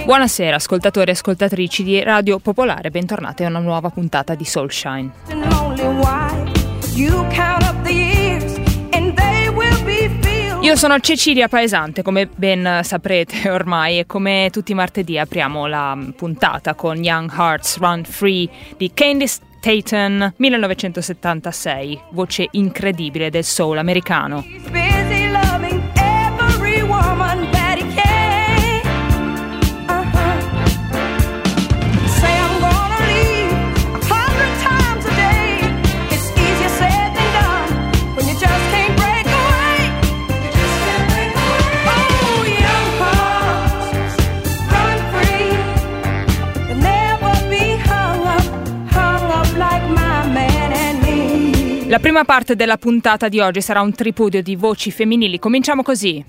Buonasera ascoltatori e ascoltatrici di Radio Popolare, bentornati a una nuova puntata di Soulshine. Io sono Cecilia Paesante, come ben saprete ormai, e come tutti i martedì apriamo la puntata con Young Hearts Run Free di Candice Tatum, 1976, voce incredibile del soul americano. La prima parte della puntata di oggi sarà un tripudio di voci femminili. Cominciamo così.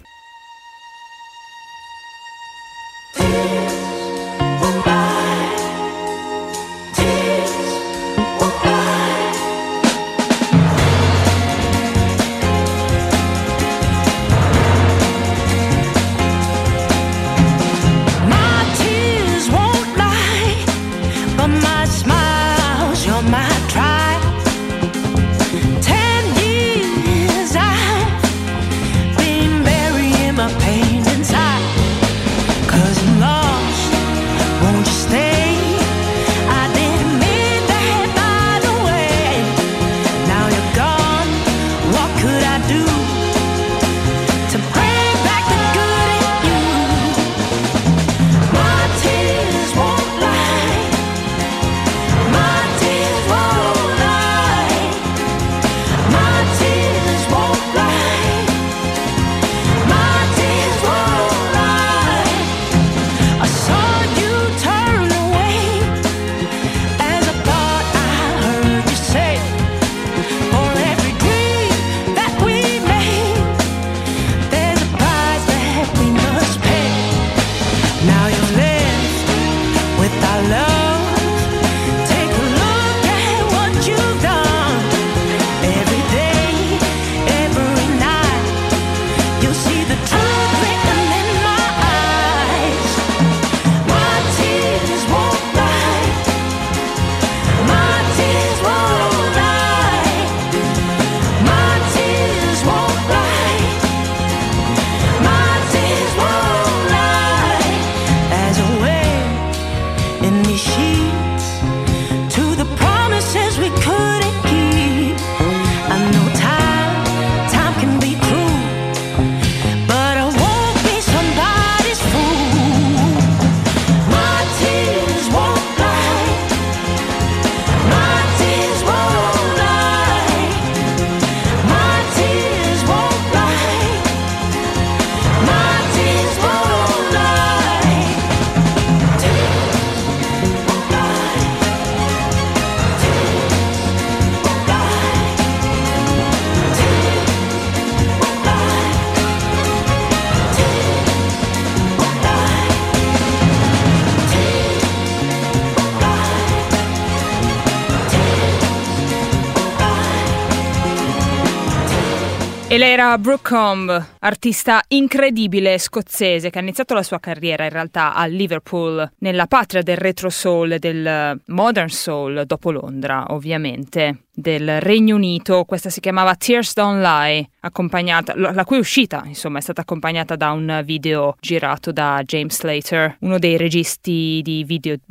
E lei era Brooke Combe, artista incredibile scozzese che ha iniziato la sua carriera in realtà a Liverpool, nella patria del retro soul e del modern soul, dopo Londra ovviamente, del Regno Unito. Questa si chiamava Tears Don't Lie, accompagnata, la cui uscita insomma è stata accompagnata da un video girato da James Slater, uno dei registi di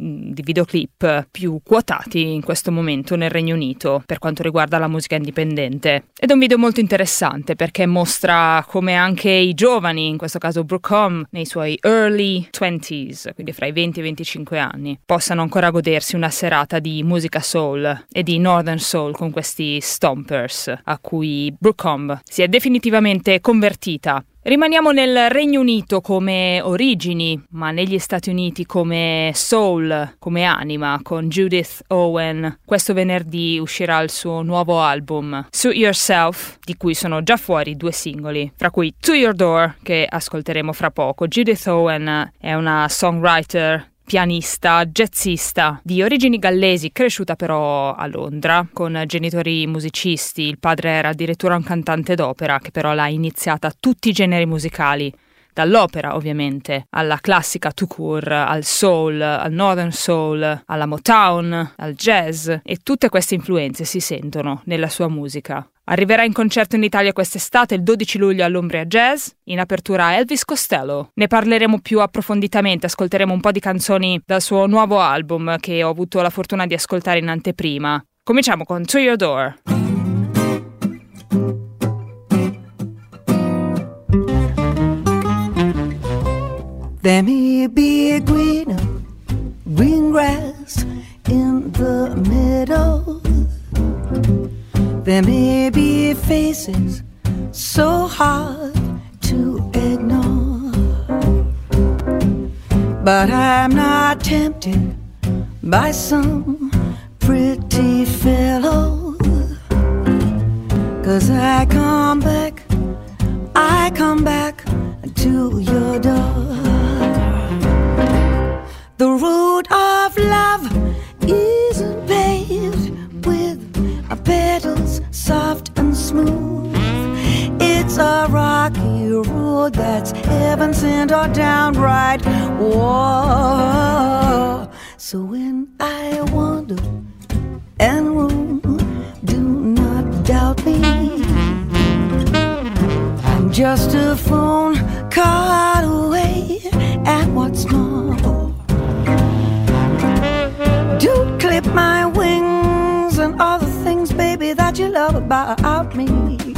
videoclip più quotati in questo momento nel Regno Unito per quanto riguarda la musica indipendente. Ed è un video molto interessante perché mostra come anche i giovani, in questo caso Brooke Combe, nei suoi early 20s, quindi fra i 20 e i 25 anni, possano ancora godersi una serata di musica soul e di northern soul con questi stompers a cui Brooke Combe si è definitivamente convertita. Rimaniamo nel Regno Unito come origini, ma negli Stati Uniti come soul, come anima, con Judith Owen. Questo venerdì uscirà il suo nuovo album, Suit Yourself, di cui sono già fuori 2 singoli, fra cui To Your Door, che ascolteremo fra poco. Judith Owen è una songwriter, pianista, jazzista di origini gallesi, cresciuta però a Londra con genitori musicisti. Il padre era addirittura un cantante d'opera che però l'ha iniziata a tutti i generi musicali, dall'opera ovviamente, alla classica tout court, al soul, al northern soul, alla Motown, al jazz, e tutte queste influenze si sentono nella sua musica. Arriverà in concerto in Italia quest'estate il 12 luglio all'Umbria Jazz, in apertura Elvis Costello. Ne parleremo più approfonditamente, ascolteremo un po' di canzoni dal suo nuovo album che ho avuto la fortuna di ascoltare in anteprima. Cominciamo con To Your Door. There may be a green grass in the meadow. There may be faces so hard to ignore, but I'm not tempted by some pretty fellow, 'cause I come back to your door. The road of love isn't paved with petals soft and smooth. It's a rocky road that's heaven sent or downright war. So when I wander and roam, do not doubt me. I'm just a phone call away, and what's more, don't clip my wings and all the things, baby, that you love about me.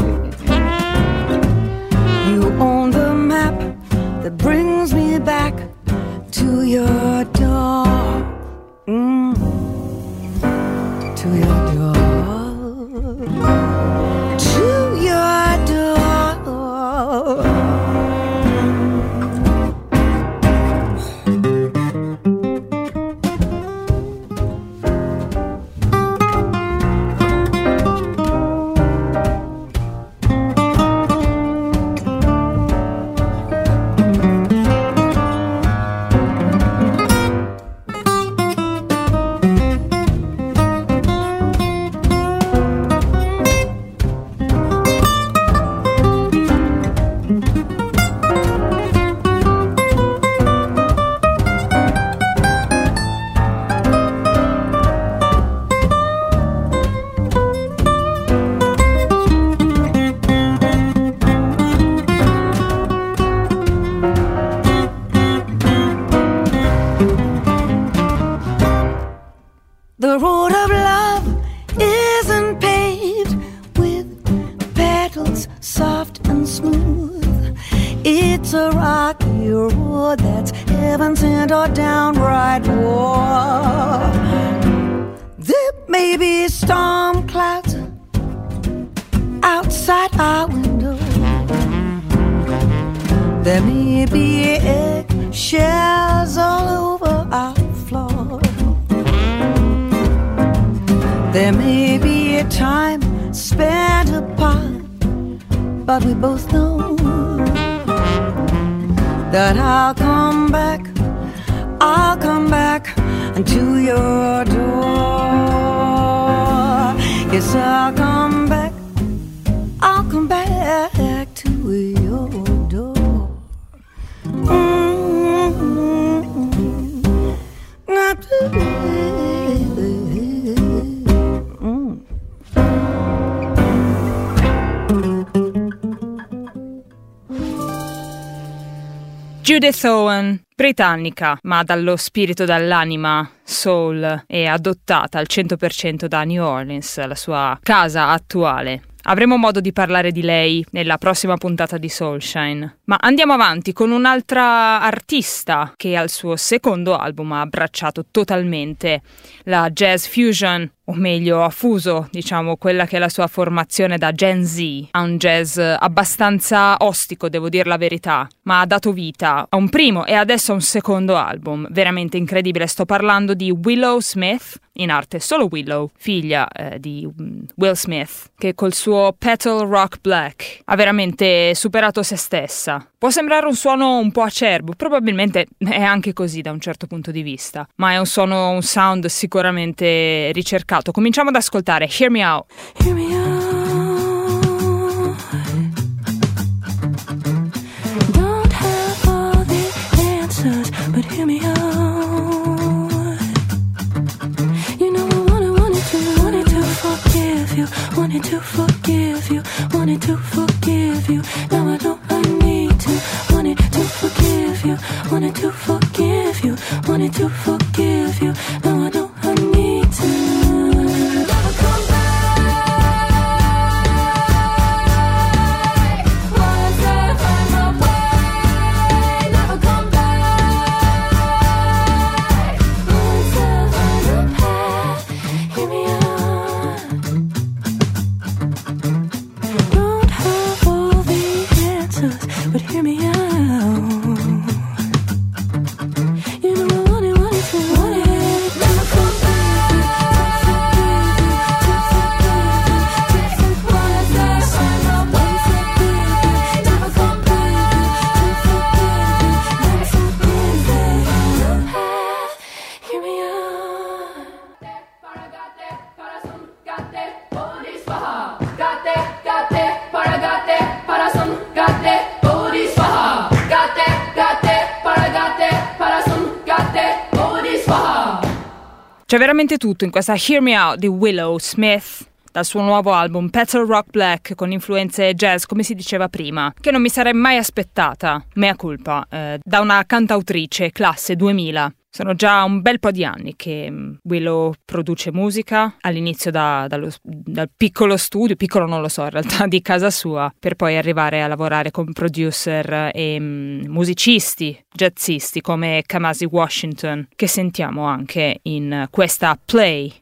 You own the map that brings me back to your door. To your door. To your door. The road of love isn't paved with petals soft and smooth. It's a rocky road that's heaven sent or downright war. There may be storm clouds outside our window. There may be eggshells all over our floor. There may be a time spent apart, but we both know that I'll come back to your door. Yes, I'll come back to your door. Not Judith Owen, britannica, ma dallo spirito, dall'anima soul, e adottata al 100% da New Orleans, la sua casa attuale. Avremo modo di parlare di lei nella prossima puntata di Soulshine. Ma andiamo avanti con un'altra artista che al suo secondo album ha abbracciato totalmente la jazz fusion, o meglio ha fuso, diciamo, quella che è la sua formazione da Gen Z a un jazz abbastanza ostico, devo dire la verità, ma ha dato vita a un primo e adesso a un secondo album veramente incredibile. Sto parlando di Willow Smith, in arte solo Willow, figlia di Will Smith, che col suo Petal Rock Black ha veramente superato se stessa. Può sembrare un suono un po' acerbo, probabilmente è anche così da un certo punto di vista, ma è un sound sicuramente ricercato. Cominciamo ad ascoltare Hear Me Out. Hear me out. Don't have you, wanted to forgive you, wanted to forgive you. Now I know I need to, wanted to forgive you, wanted to forgive you, wanted to forgive you. Now I know I need to. Never come back. Once I find my way, never come back. Once I find the path, hear me out. Don't have all the answers, but hear me out. You know I want it to want it. Never come back. Once I find my way, never come back. Hear me out. C'è veramente tutto in questa Hear Me Out di Willow Smith, dal suo nuovo album Petal Rock Black, con influenze jazz, come si diceva prima, che non mi sarei mai aspettata, mea culpa, da una cantautrice classe 2000. Sono già un bel po' di anni che Willow produce musica, all'inizio dal piccolo studio, piccolo non lo so in realtà, di casa sua, per poi arrivare a lavorare con producer e musicisti, jazzisti come Kamasi Washington, che sentiamo anche in questa Play.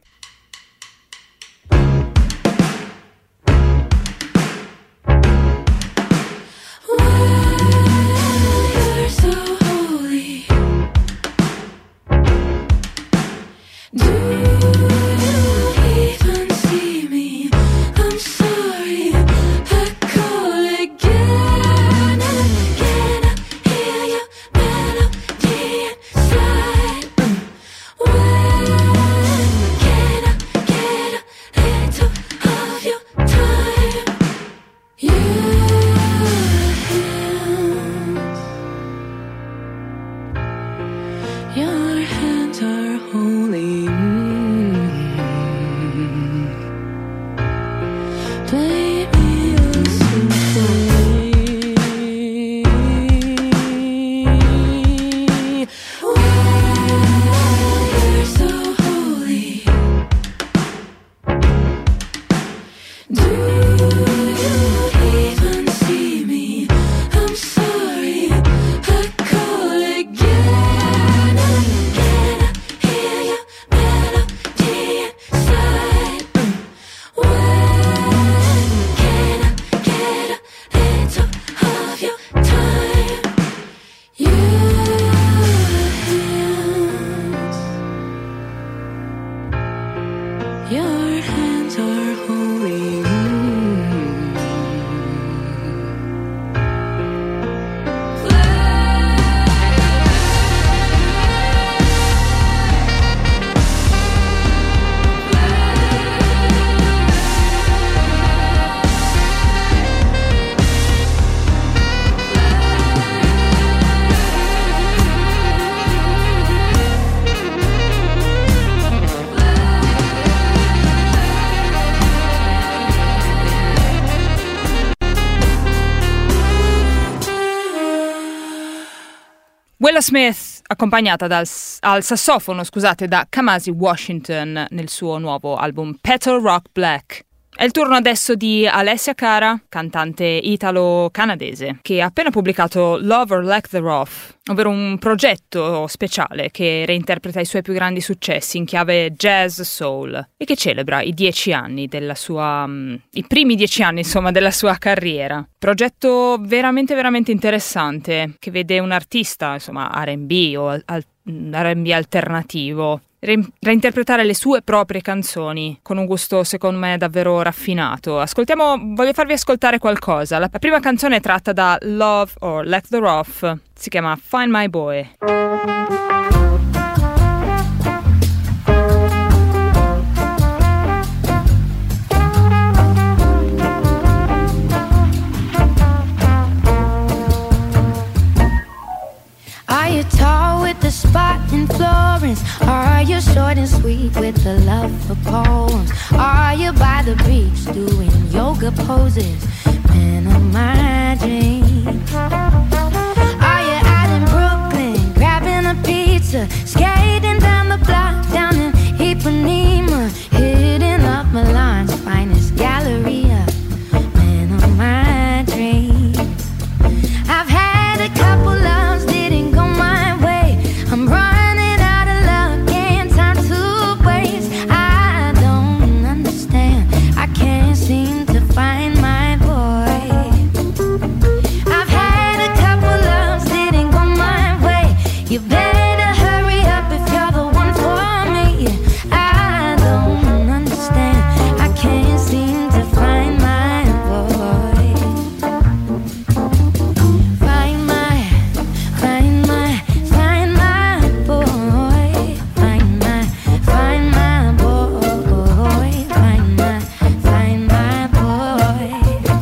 Willow Smith, accompagnata al sassofono, da Kamasi Washington nel suo nuovo album Petal Rock Black. È il turno adesso di Alessia Cara, cantante italo-canadese, che ha appena pubblicato Love or Lack Thereof, ovvero un progetto speciale che reinterpreta i suoi più grandi successi in chiave jazz soul e che celebra i 10 anni della sua i primi 10 anni della sua carriera. Progetto veramente veramente interessante, che vede un artista R&B o R&B alternativo reinterpretare le sue proprie canzoni con un gusto secondo me davvero raffinato. Voglio farvi ascoltare qualcosa. La prima canzone è tratta da Love or Lack Thereof, si chiama Find My Boy. Are you tall with the spot in Florence, or are you short short and sweet with the love for poems? Are you by the beach doing yoga poses? Man of my dreams. Are you out in Brooklyn grabbing a pizza, skating down the block down in Ipanema, hitting up Milan's finest galleria? Man of my dreams. I've had a couple loves, didn't go my way. I'm running out of luck and time to waste. I don't understand, I can't seem to find my boy. I've had a couple loves, didn't go my way. You better hurry up if you're the one for me. I don't understand, I can't seem to find my boy. Find my boy. Find my boy. Find my boy.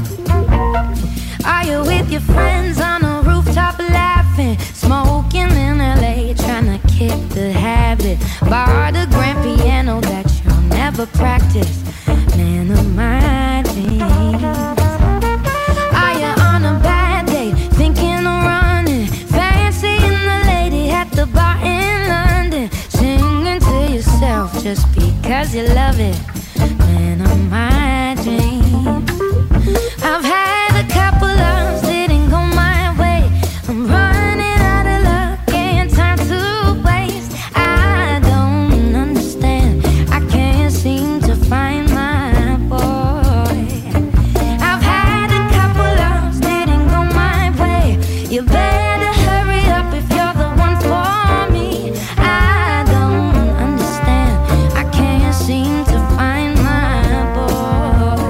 Are you with your friends on a rooftop laughing, smoking in LA, trying to kick the habit? Borrow the grand piano that you'll never practice. Man of my dreams. Are you on a bad day, thinking of running, fancying the lady at the bar in London, singing to yourself just because you love it? Man of my dreams. I've had a couple loves, didn't go my way. I'm running out of luck and time to waste. I don't understand, I can't seem to find my boy. I've had a couple loves, didn't go my way. You better hurry up if you're the one for me. I don't understand, I can't seem to find my boy.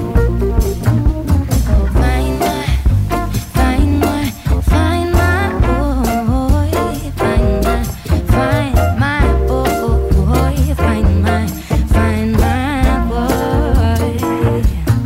Find my boy. Find my boy. Find my boy. Find my boy.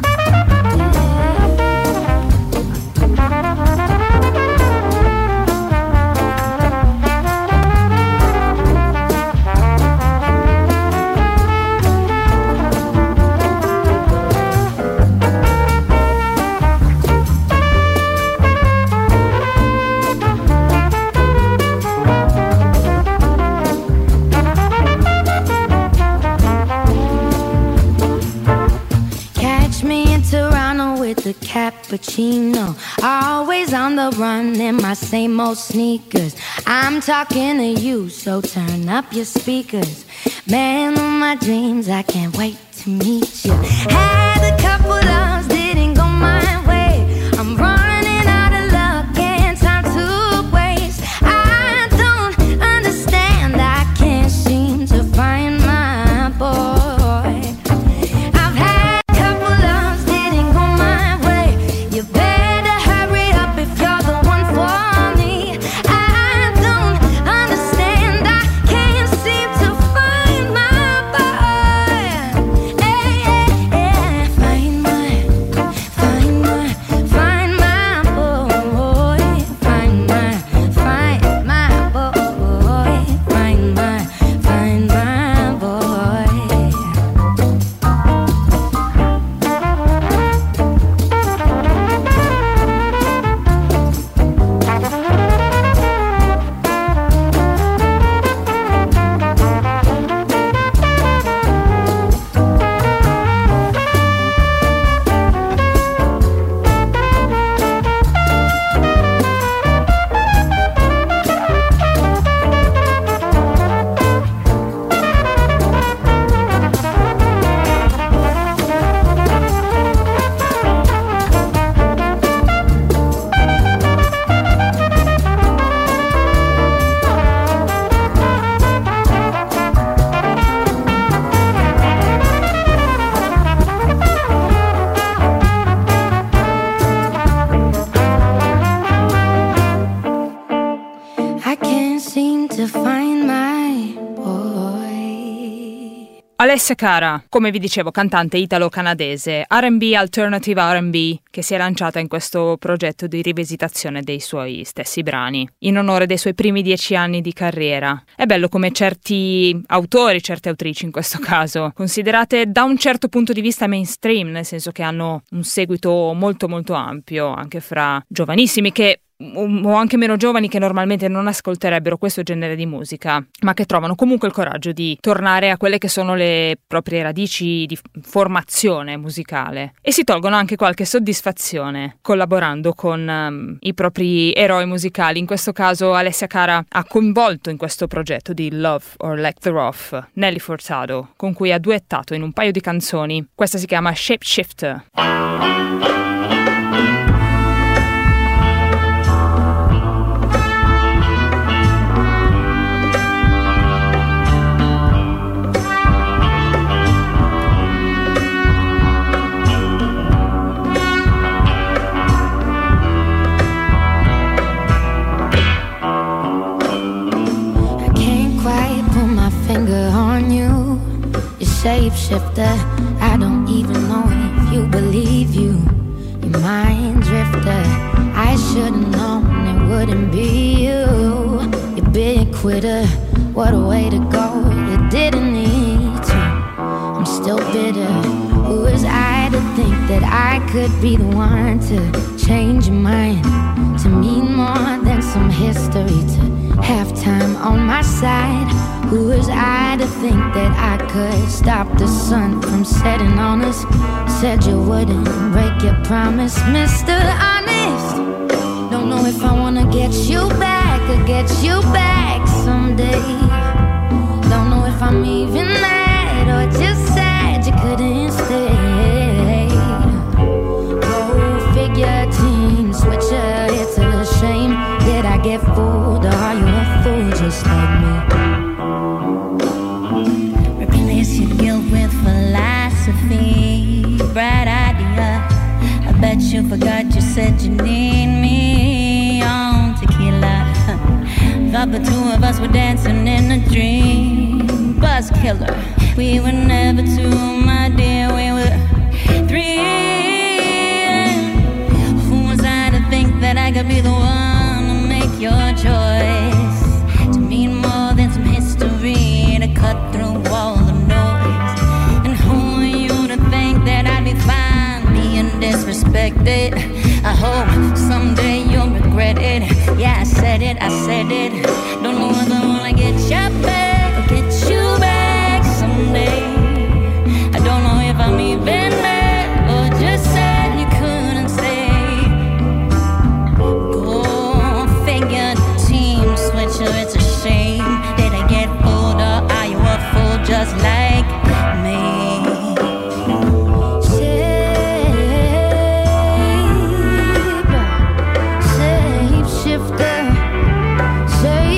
Catch me in Toronto with the cappuccino, always on the run in my same old sneakers. I'm talking to you, so turn up your speakers. Man of my dreams, I can't wait to meet you. Had a couple loves, didn't go my way. I'm running out of luck and time to waste. I don't understand, I can't seem to find my boy. I've had a couple loves, didn't go my way. You better hurry up if you're the one for me. I don't understand, I can't seem to find my boy. Hey, hey, hey. Alessia Cara, come vi dicevo, cantante italo-canadese, R&B, alternative R&B, che si è lanciata in questo progetto di rivisitazione dei suoi stessi brani, in onore dei suoi primi 10 anni di carriera. È bello come certi autori, certe autrici in questo caso, considerate da un certo punto di vista mainstream, nel senso che hanno un seguito molto molto ampio, anche fra giovanissimi che o anche meno giovani che normalmente non ascolterebbero questo genere di musica, ma che trovano comunque il coraggio di tornare a quelle che sono le proprie radici di formazione musicale e si tolgono anche qualche soddisfazione collaborando con i propri eroi musicali. In questo caso Alessia Cara ha coinvolto in questo progetto di Love or Like the Rough Nelly Furtado, con cui ha duettato in un paio di canzoni. Questa si chiama Shapeshifter. Shapeshifter, I don't even know if you believe you mind drifter. I should've known it wouldn't be you. You big quitter, what a way to go. You didn't need to, I'm still bitter. Who was I to think that I could be the one to change your mind, to mean more than some history, to have time on my side? Who was I to think that I could stop the sun from setting on us? Said you wouldn't break your promise, Mr. Honest. Don't know if I wanna get you back or get you back someday. Don't know if I'm even mad or just sad you couldn't stay. Go figure, team switcher, it's a shame. Did I get fooled or are you a fool just like me? Your guilt with philosophy, bright idea. I bet you forgot you said you need me on tequila. Thought the two of us were dancing in a dream. Buzz killer, we were never two, my dear, we were three. Who was I to think that I could be the one to make your choice, to mean more than some history, to cut through all the disrespected. I hope someday you'll regret it. Yeah, I said it. Don't know if I wanna get you back or get you back someday. I don't know if I'm even mad or just sad you couldn't stay. Go figure, team switcher, it's a shame. Did I get fooled or are you a fool just like me? Say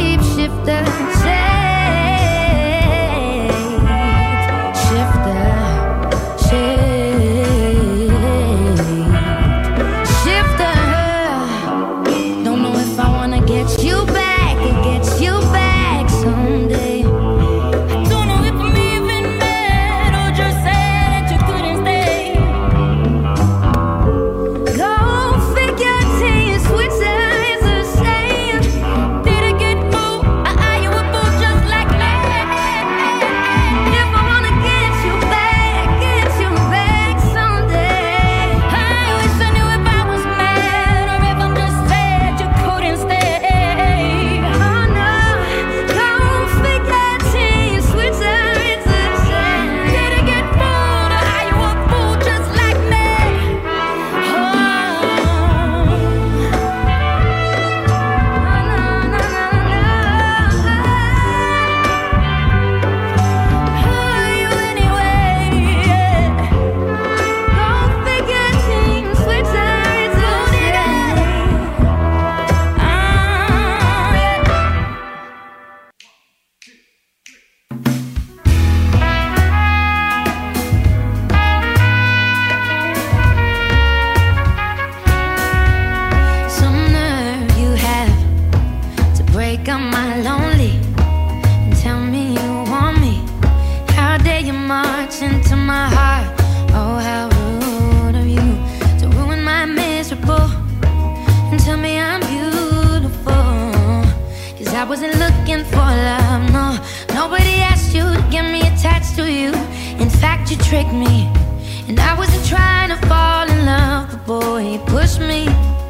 fact, you tricked me, and I wasn't trying to fall in love, but boy, you pushed me.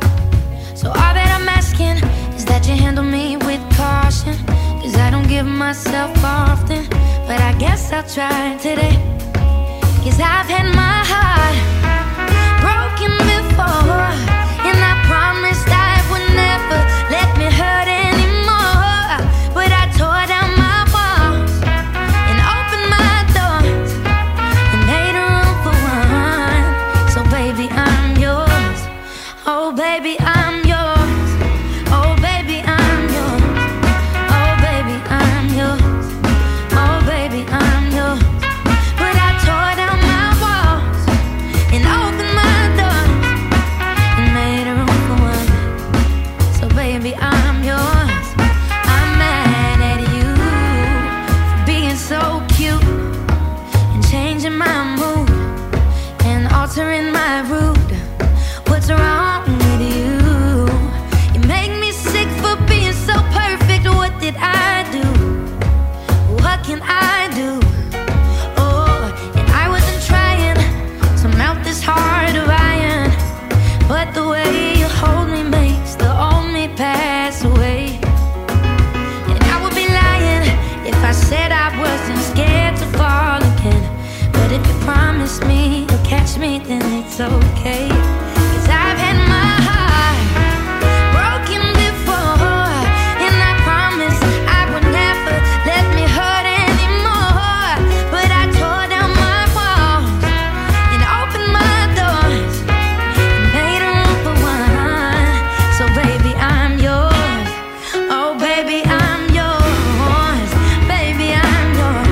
So all that I'm asking is that you handle me with caution, 'cause I don't give myself often, but I guess I'll try today. 'Cause I've had my heart broken before, and I promised I would never let me hurt anymore. But I tore down my walls and opened my doors and made room for one. So baby, I'm yours. Oh baby, I'm yours. Oh baby, I'm yours. Oh baby, I'm yours. Oh baby, I'm yours. But I tore down my walls and opened my doors and made room for one. So baby, I'm yours. I'm mad at you for being so cute and changing my mood and altering my route. What's wrong with you? You make me sick for being so perfect. What did I do? What can I do? Oh, and I wasn't trying to melt this heart of iron, but the way you hold me makes the old me pass away. And I would be lying if I said I wasn't scared to fall again. But if you promise me you'll catch me, then it's okay. 'Cause I've had my heart broken before, and I promised I would never let me hurt anymore. But I tore down my walls and opened my doors and made room for one. So baby, I'm yours. Oh baby, I'm yours. Baby, I'm yours.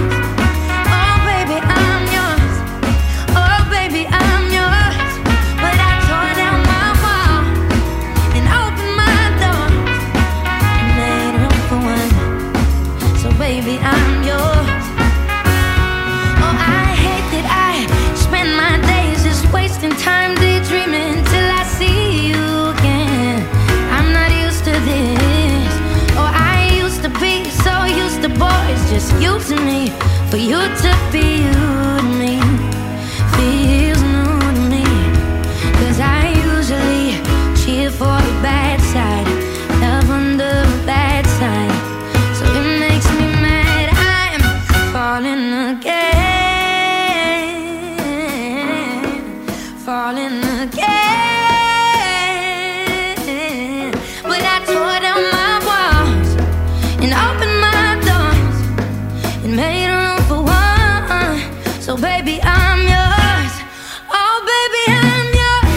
Oh baby, I'm yours. Oh baby, I'm yours. But I tore down my wall and opened my doors and made room for one. So baby, I'm yours. Oh, I hate that I spend my days just wasting time daydreaming till I see you again. I'm not used to this. Oh, I used to be so used to boys just using me. For you to be you to me feels new to me. 'Cause I usually cheer for the bad side, love under a bad side. So it makes me mad. I'm falling again, falling again. But I tore down my walls and opened my doors and made room for one. So baby, I'm yours. Oh baby, I'm yours.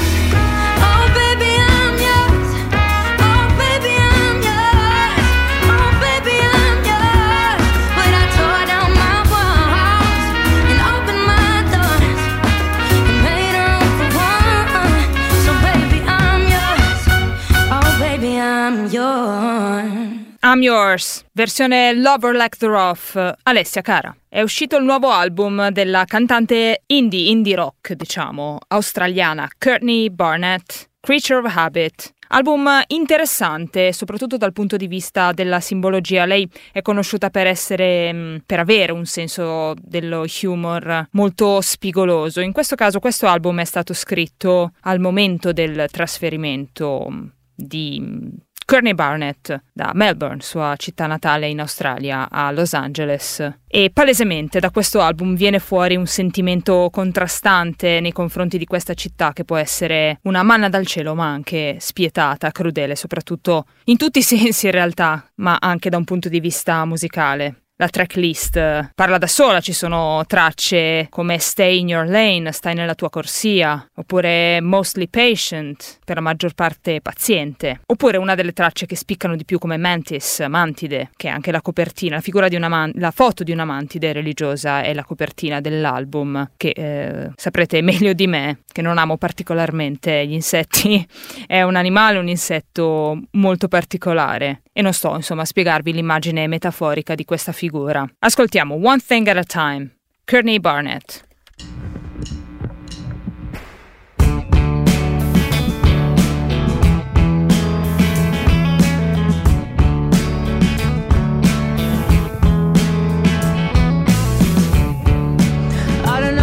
Oh baby, I'm yours. Oh baby, I'm yours. Oh baby, I'm yours. But I tore down my walls and opened my doors and made room for one. So baby, I'm yours. Oh baby, I'm yours. I'm Yours, versione Lover Like the Rough. Alessia cara, è uscito il nuovo album della cantante indie rock, diciamo, australiana Courtney Barnett, Creature of Habit. Album interessante, soprattutto dal punto di vista della simbologia. Lei è conosciuta per avere un senso dello humor molto spigoloso. In questo caso questo album è stato scritto al momento del trasferimento di Courtney Barnett da Melbourne, sua città natale in Australia, a Los Angeles. E palesemente da questo album viene fuori un sentimento contrastante nei confronti di questa città, che può essere una manna dal cielo ma anche spietata, crudele, soprattutto in tutti i sensi in realtà, ma anche da un punto di vista musicale. La tracklist parla da sola, ci sono tracce come Stay in Your Lane, stai nella tua corsia, oppure Mostly Patient, per la maggior parte paziente, oppure una delle tracce che spiccano di più come Mantis, mantide, che è anche la copertina, la figura di la foto di una mantide religiosa è la copertina dell'album, che saprete meglio di me, che non amo particolarmente gli insetti, è un animale, un insetto molto particolare. E non sto, insomma, a spiegarvi l'immagine metaforica di questa figura. Ascoltiamo One Thing at a Time, Courtney Barnett. I don't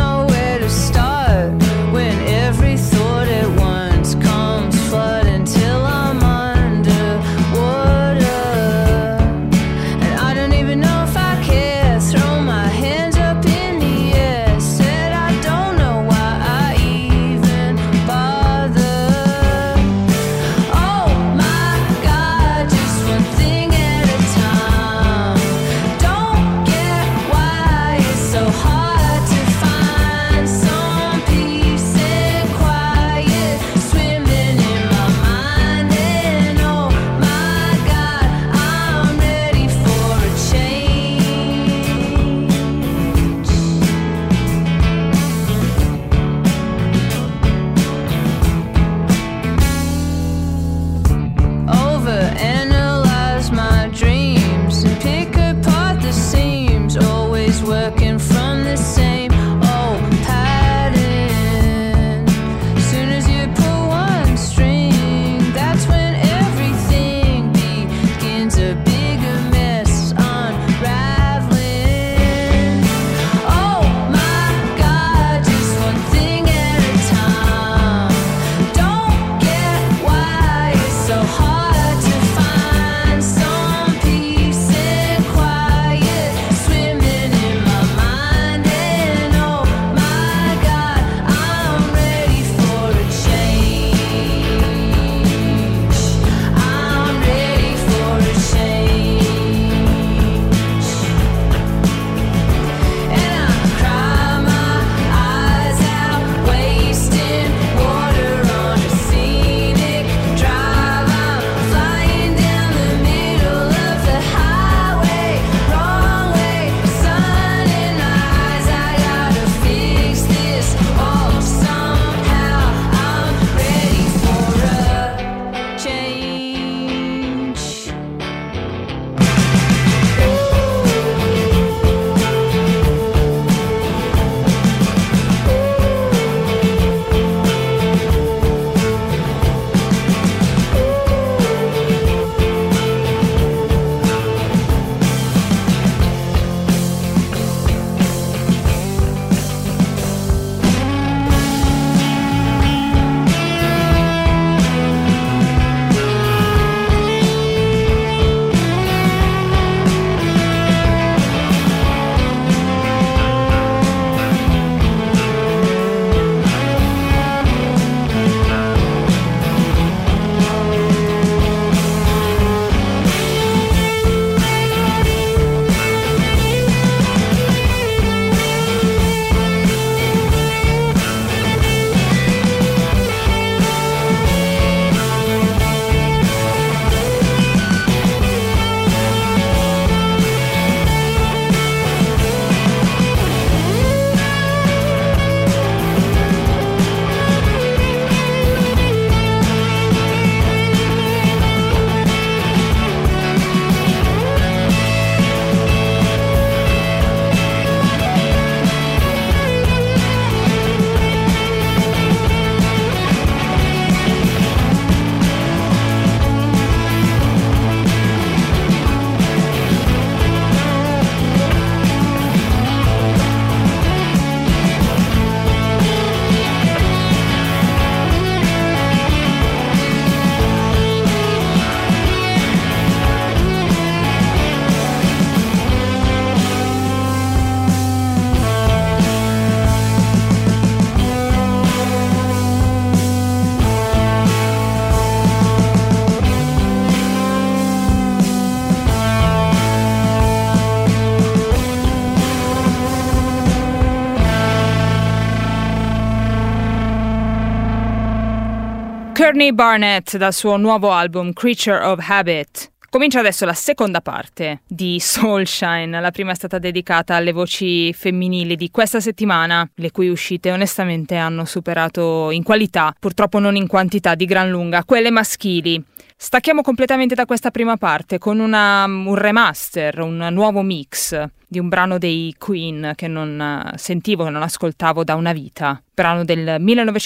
Courtney Barnett dal suo nuovo album Creature of Habit. Comincia adesso la seconda parte di Soulshine. La prima è stata dedicata alle voci femminili di questa settimana, le cui uscite onestamente hanno superato in qualità, purtroppo non in quantità, di gran lunga, quelle maschili. Stacchiamo completamente da questa prima parte con un remaster, un nuovo mix di un brano dei Queen che non sentivo, che non ascoltavo da una vita. Brano del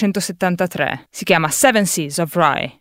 1973. Si chiama Seven Seas of Rye.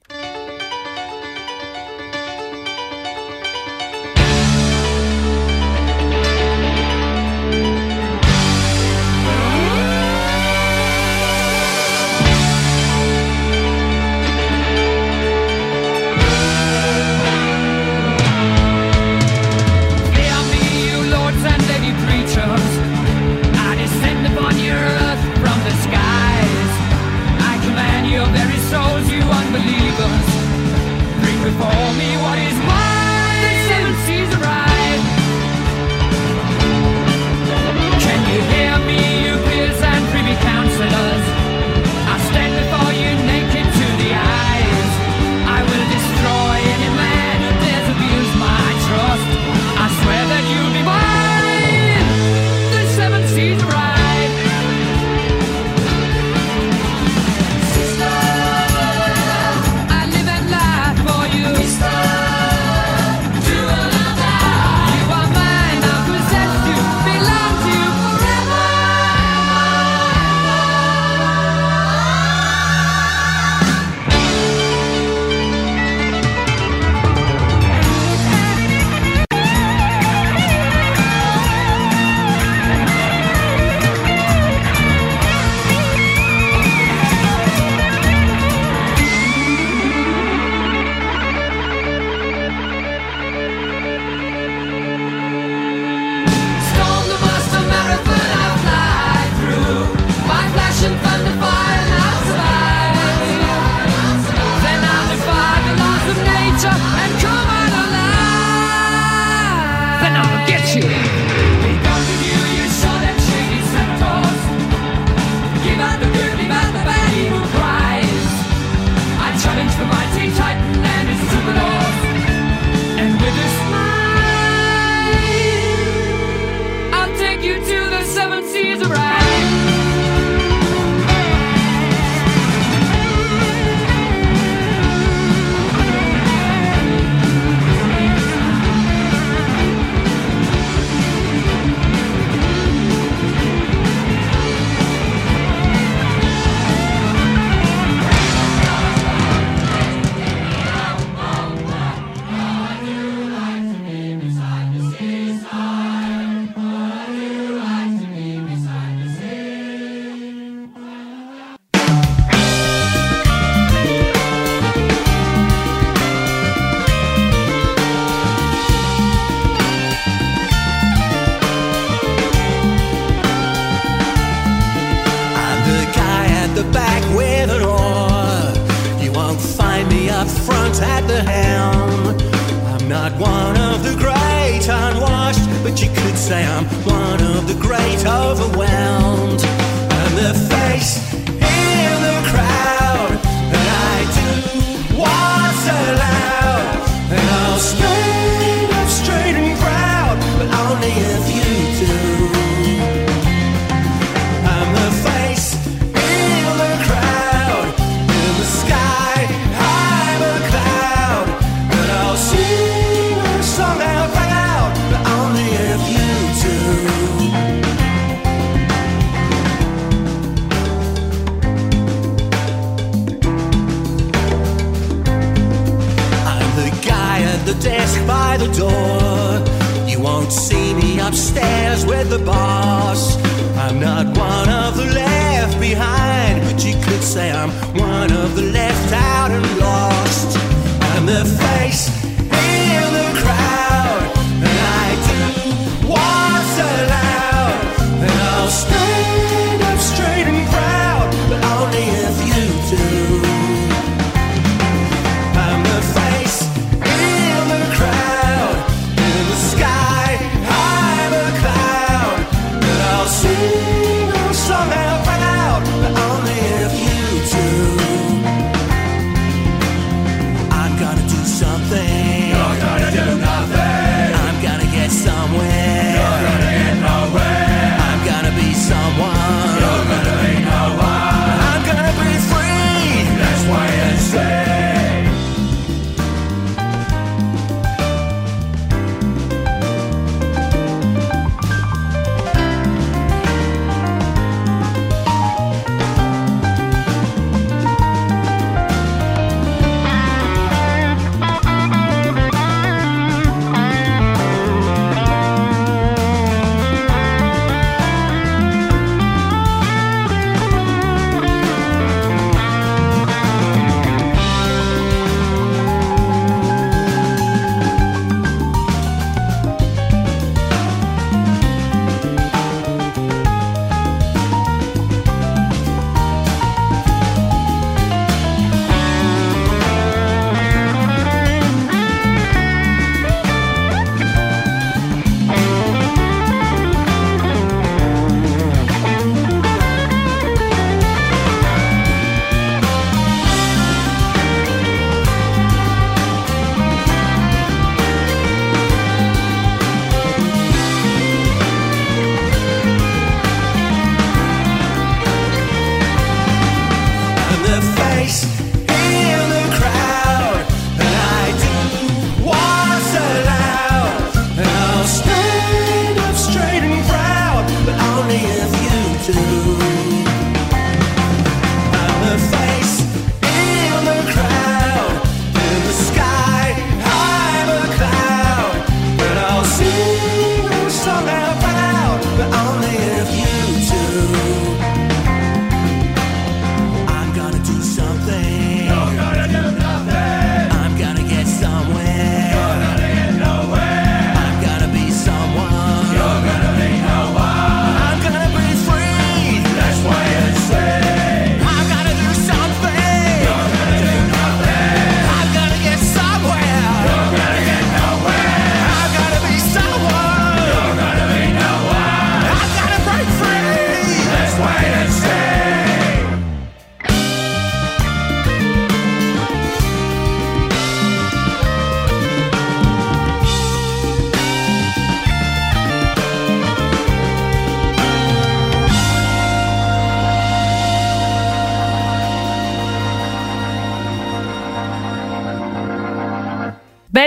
Somehow proud, but only if you do.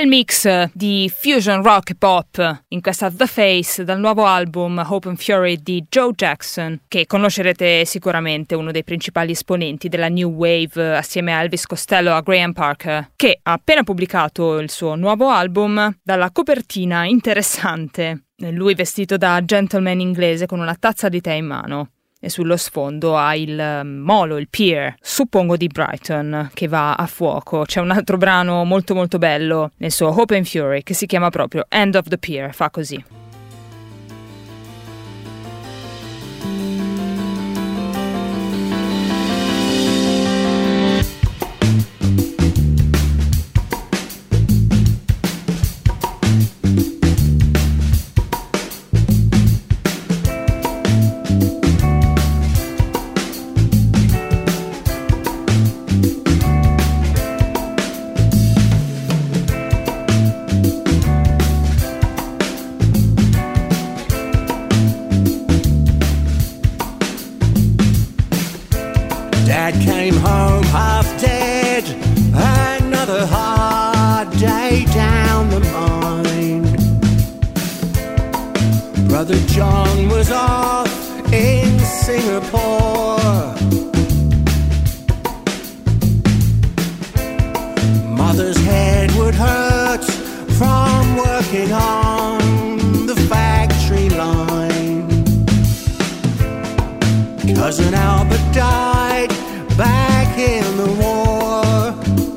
bel mix di fusion rock e pop in questa The Face dal nuovo album Hope and Fury di Joe Jackson, che conoscerete sicuramente, uno dei principali esponenti della New Wave assieme a Elvis Costello e a Graham Parker, che ha appena pubblicato il suo nuovo album dalla copertina interessante. Lui vestito da gentleman inglese con una tazza di tè in mano. E sullo sfondo ha il molo, il pier, suppongo di Brighton, che va a fuoco. C'è un altro brano molto molto bello nel suo Hope and Fury che si chiama proprio End of the Pier, fa così. Dad came home half dead, another hard day down the mine. Brother John was off in Singapore. Mother's head would hurt from working on the factory line. Cousin Albert died back in the war.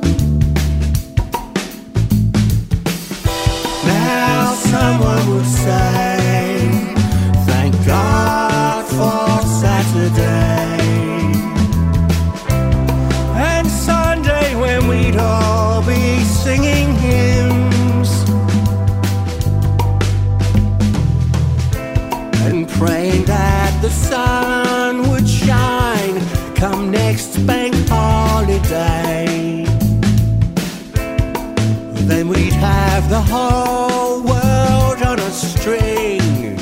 Now someone would say, thank God for Saturday and Sunday, when we'd all be singing hymns and praying that the sun would shine come next bank holiday. Then we'd have the whole world on a string.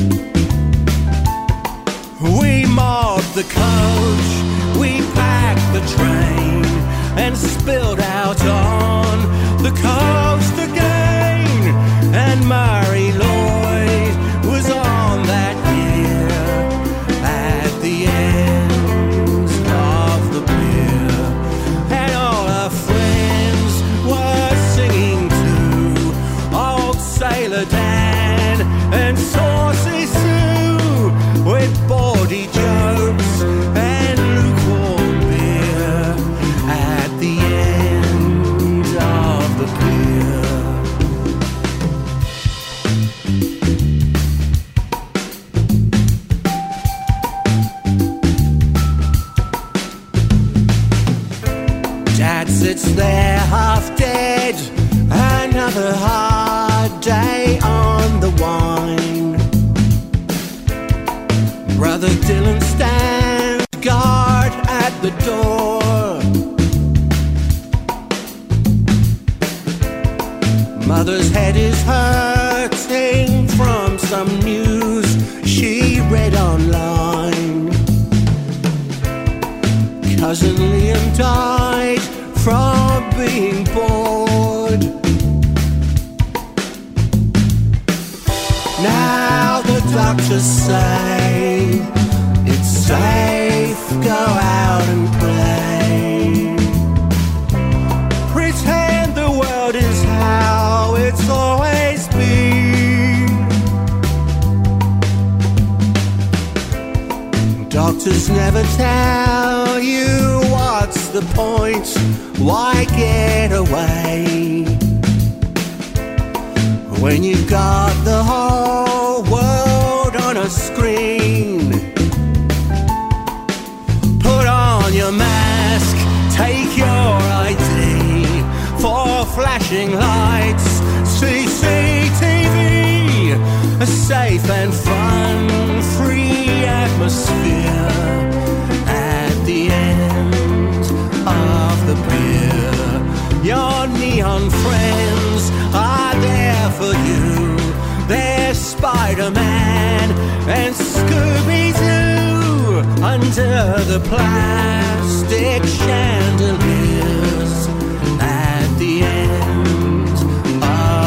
We mobbed the coach, we packed the train and spilled out on the coast again. And Mary Lloyd was on that year at the end of the pier, and all our friends were singing too. Old Sailor Dan and Saucy Sue, with bawdy jokes and lukewarm beer at the end of the pier. Dad sits there half dead, another hard day on the wine. Brother Dylan stands guard at the door. Mother's head is hurting from some news she read online. Cousin Liam died from being bored. Now the doctors say it's safe, go out and play. Pretend the world is how it's always been. Doctors never tell you what's the point, why get away when you've got the whole world on a screen. Put on your mask, take your ID for flashing lights, CCTV, a safe and fun-free atmosphere at the end of the pier. Your neon friends are there for you. They're Spider-Man and Scooby-Doo under the plastic chandeliers at the end of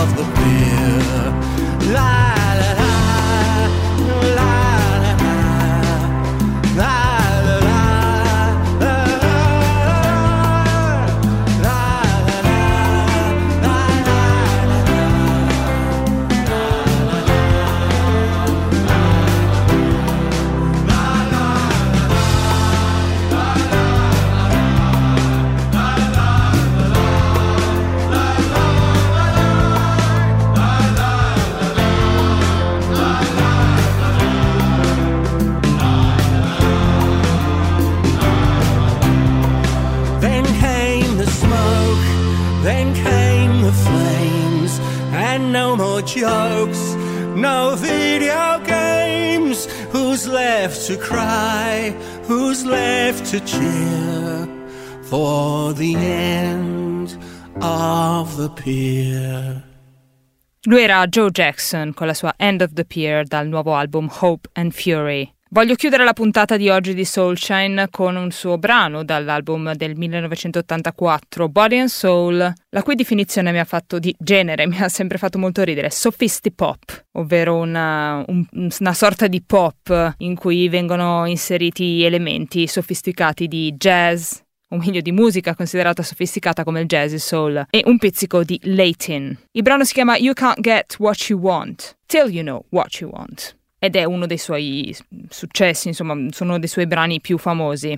more jokes, no video games. Who's left to cry? Who's left to cheer for the end of the pier? Lui era Joe Jackson con la sua End of the Pier dal nuovo album Hope and Fury. Voglio chiudere la puntata di oggi di Soulshine con un suo brano dall'album del 1984, Body and Soul, la cui definizione mi ha fatto di genere, mi ha sempre fatto molto ridere, Sophistipop, ovvero una sorta di pop in cui vengono inseriti elementi sofisticati di jazz, o meglio di musica considerata sofisticata come il jazz e soul, e un pizzico di Latin. Il brano si chiama You Can't Get What You Want Till You Know What You Want. Ed è uno dei suoi successi, insomma, sono uno dei suoi brani più famosi.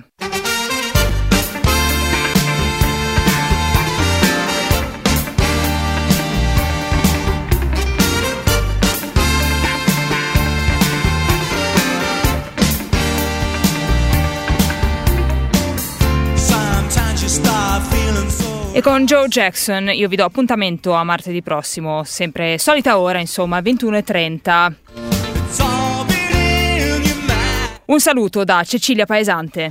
E con Joe Jackson io vi do appuntamento a martedì prossimo, sempre solita ora, insomma, 21:30. Un saluto da Cecilia Paesante.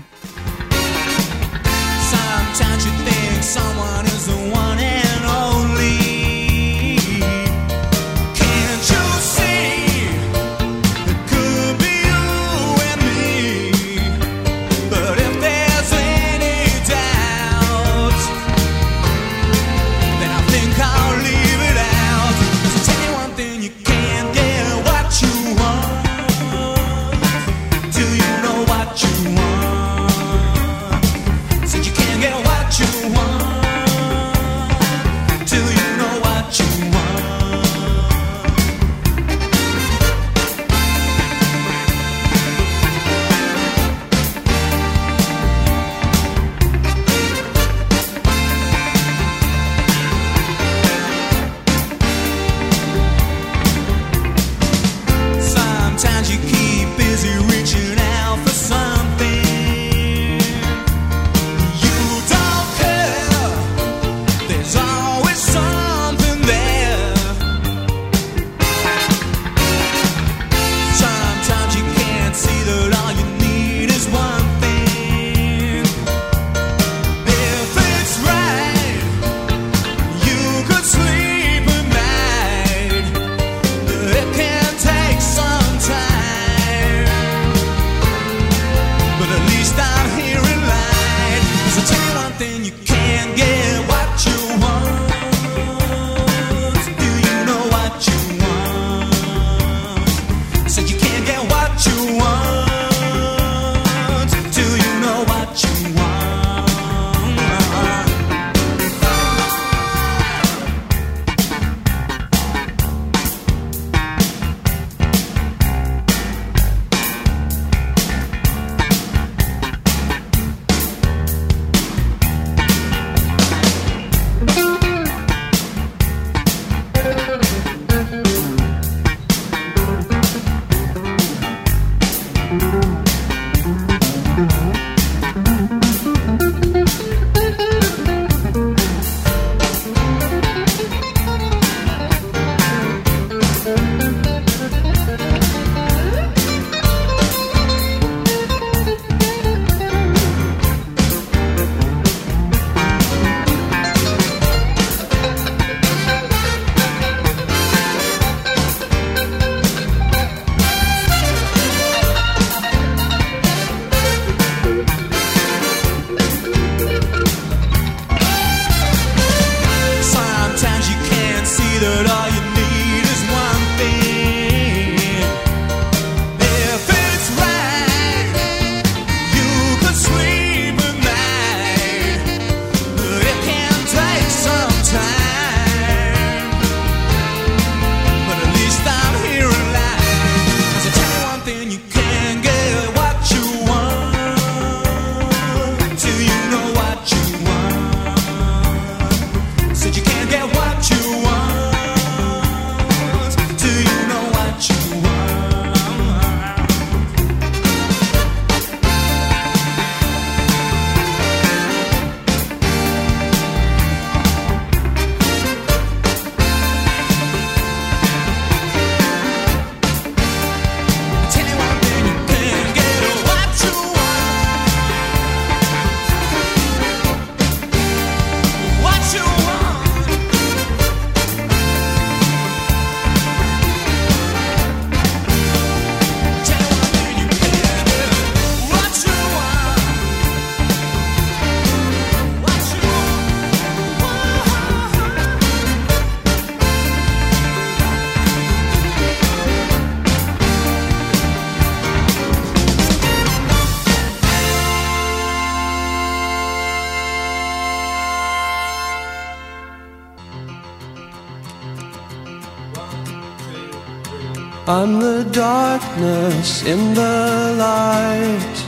I'm the darkness in the light.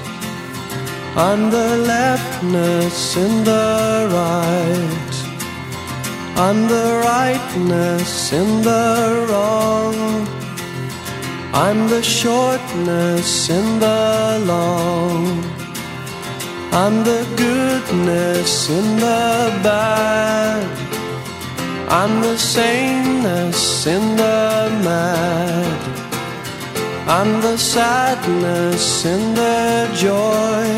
I'm the leftness in the right. I'm the rightness in the wrong. I'm the shortness in the long. I'm the goodness in the bad. I'm the saneness in the mad. I'm the sadness in the joy.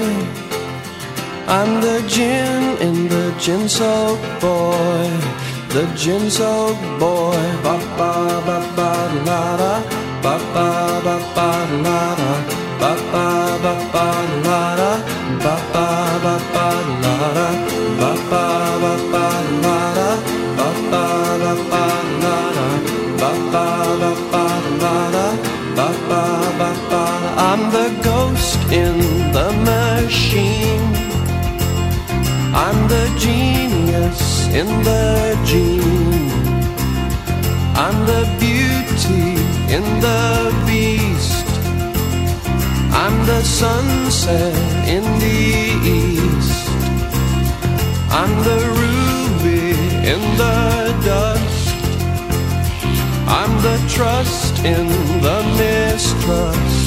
I'm the gin in the gin-soaked boy. The gin-soaked boy. Ba ba ba ba la da. Ba ba ba ba la da. Ba ba ba ba la da. Ba ba ba ba la da. Ba ba ba ba la da. Ba ba ba ba la da. Ba ba ba ba la da. Ba ba ba ba. I'm the ghost in the machine. I'm the genius in the gene. I'm the beauty in the beast. I'm the sunset in the east. I'm the ruby in the dust. I'm the trust in the mistrust.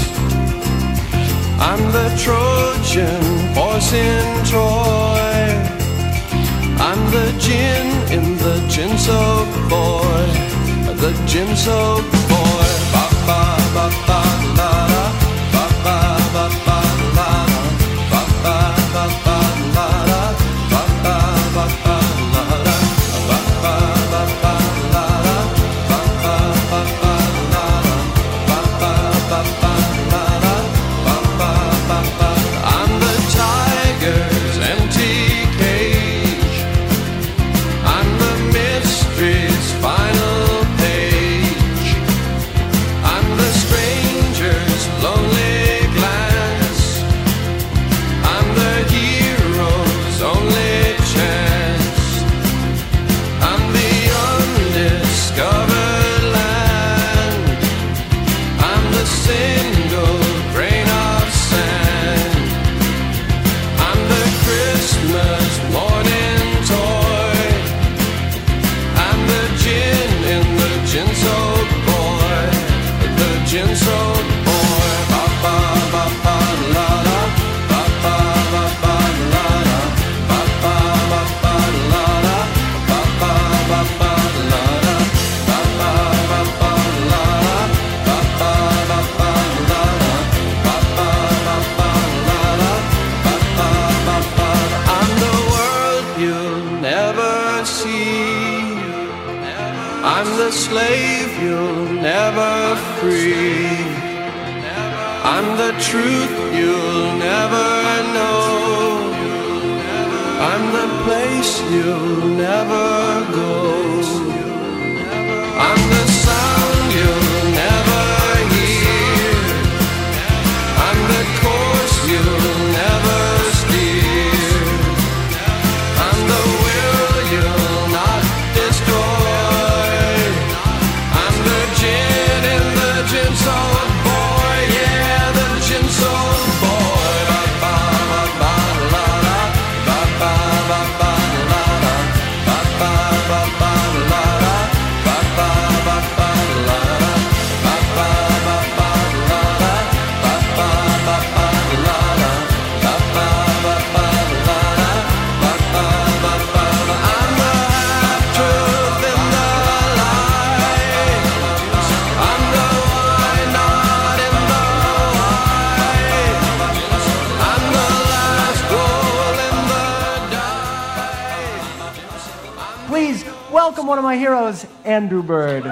I'm the Trojan horse in Troy. I'm the gin in the gin-soaked boy. The gin-soaked boy. Ba ba ba ba la da. Ba ba ba ba la da. Ba ba ba ba la da. Ba ba ba ba la da. Ba ba ba ba la da. Ba ba ba ba la da. Ba ba ba ba la da. Ba ba ba ba. I'm the tiger's empty cage. I'm the mystery's final page. I'm the stranger's lonely glance. I'm the hero's only chance. I'm the undiscovered land. I'm the single grain of sand. I'm the Christmas morning toy. I'm the gin in the gin-soaked boy. The gin-soaked boy. Ba ba ba ba la da. Ba ba ba ba la da. Ba ba ba ba la da. Ba ba ba ba la da. Ba ba ba ba la da. Ba ba ba ba la da. Ba ba ba ba la da. Ba ba ba ba. I'm the world you'll never see. I'm the slave you'll never free. I'm the truth you'll never know. I'm the place you'll never go. I'm the sound you'll never hear. I'm the course you'll never steer. I'm the will you'll not destroy. I'm the gin in the gin-soaked boy. Yeah, the gin-soaked boy. Ba ba ba ba la da. Ba ba ba ba la da. Ba ba ba ba la da. Ba ba ba ba la da. Ba ba ba ba la da. Ba ba ba ba la da. Ba ba ba ba la da. Ba ba ba ba. I'm the half-truth in the lie. I'm the why not in the why. I'm the last goal in the die. Please welcome one of my heroes, Andrew Bird.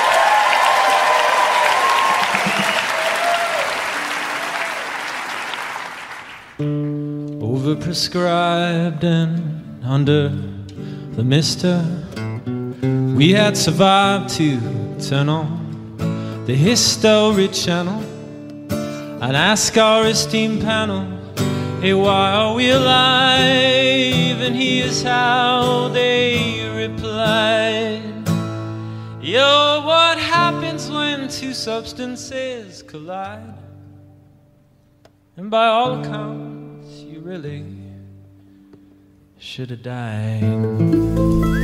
Overprescribed and under the mister, we had survived to turn on the History Channel and ask our esteemed panel, hey, why are we alive? And here's how they replied: Yo, what happens when two substances collide, and by all accounts, you really should have died.